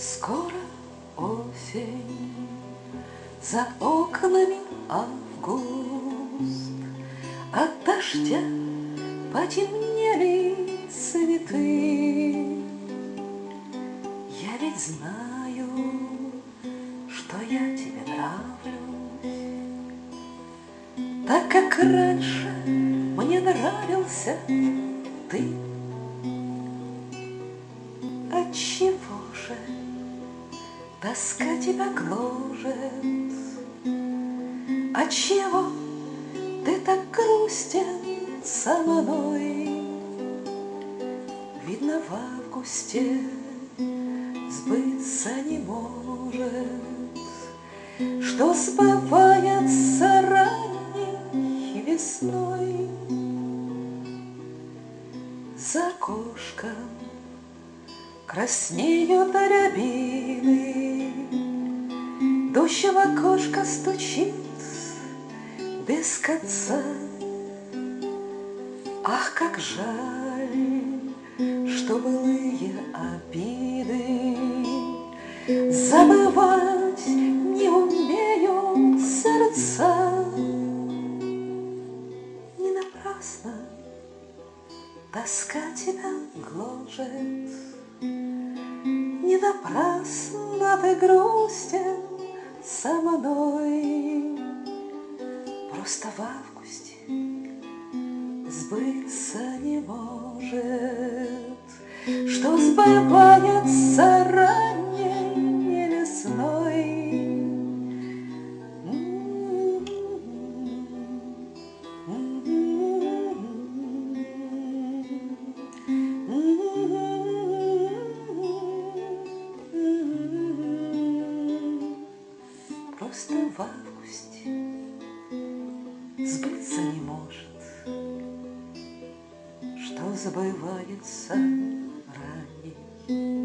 Скоро осень, за окнами август, от дождя потемнели цветы. Я ведь знаю, что я тебе нравлюсь, так как раньше мне нравился ты. Отчего же тоска тебя гложет? Отчего ты так грустен со мной? Видно, в августе сбыться не может, что сбывается ранней весной. За окошком краснеют рябины, дождь в окошко стучит без конца. Ах, как жаль, что былые обиды забывать не умеют сердца. Не напрасно тоска тебя гложет, не напрасно ты грустен со мной. Просто в августе сбыться не может, что сбывается ранней весной. Просто в августе сбыться не может, что забывается ранней